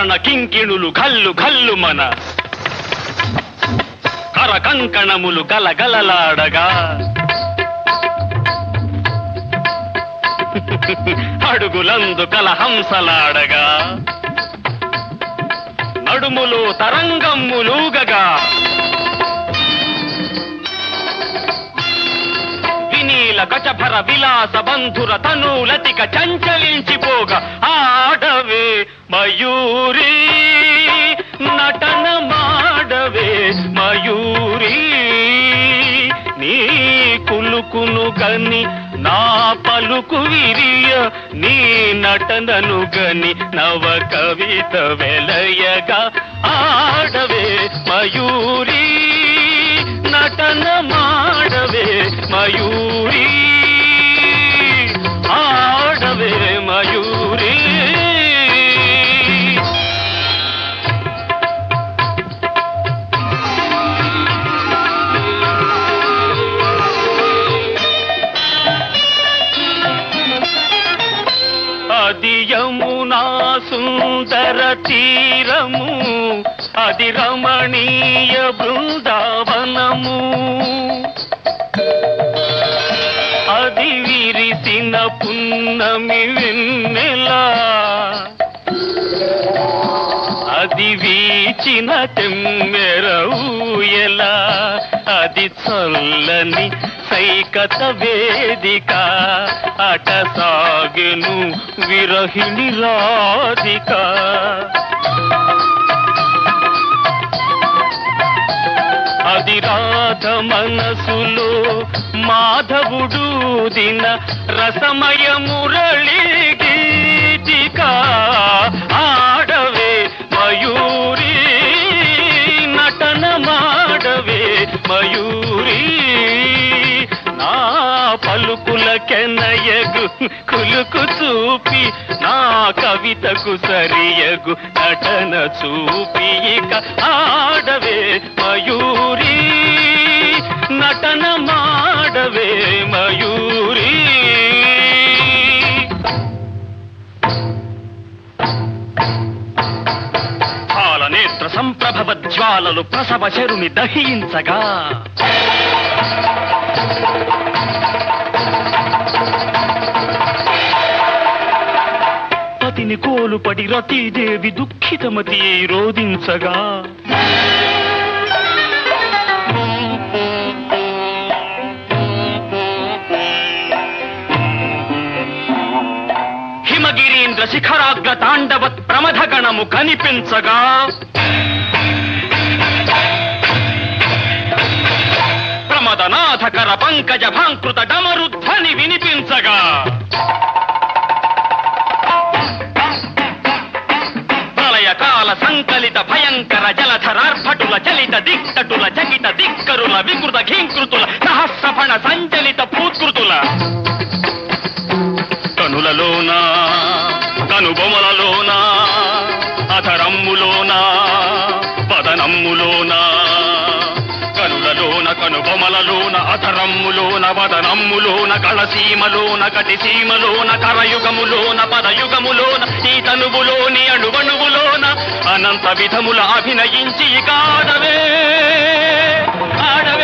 కరణ కింకిణులు ఘల్లు ఘల్లు మన కర కంకణములు గలగలలాడగా అడుగులందు కలహంసలాడగా నడుములు తరంగమ్ములూగగా వినీల గజభర విలాస బంధుర తనూలతిక చంచలించిపోగా ఆడవే మయూరి నటన మాడవే మయూరి నీ కులుకును గని నా పలుకు విరియ నీ నటనను గని నవ కవిత వెలయగా ఆడవే మయూరి నటన మాడవే మయూరి ఆడవే మయూరి అది యమునా సుందర తీరము అది రమణీయ బృందావనము అది విరిసిన పున్నమి వెన్నెల అది వీచిన తెమ్మెర ఊయల అది చల్లని సైకత వేదిక అట సాగెను విరహిణి రాధిక అది రాధ మనసులో మాధవుడు దిన రసమయ మురళి గీతిక ఆడవే మయూరి నటన మాడవే మయూరి నా పలుకుల కెనయగు కులుకు చూపి నా కవితకు సరియగు నటన చూపి ఇక ఆడవే మయూరి నటన మాడవే మయూరి పాలనేత్ర సంప్రభవ జ్వాలలు ప్రసవ శరుని దహించగా పతిని కోలుపడి రతీదేవి దుఃఖితమతి రోధించగా హిమగిరీంద్ర శిఖరాగ్ర తాండవత్ ప్రమథగణము కనిపించగా ప్రమదనాథకర పంకజ భాంకృత డమరుధ్వని వినిపించగా ప్రళయకాల సంకలిత భయంకర జలధరార్భటుల చలిత దిక్కటుల చకిత దిక్కరుల వికృత ఘీంకృతుల సహస్రఫణ సంచలిత పూత్కృతుల కనులలోన కనుబొమలలోన అధరమ్ములోన వదనమ్ములోన కనులలోన కనుబొమలలోన అధరమ్ములోన వదనమ్ములోన కళసీమలోన కటిసీమలోన కరయుగములోన పదయుగములోన ఈ తనువులోని అణువణువులోన అనంత విధముల అభినయించి ఆడవే ఆడవే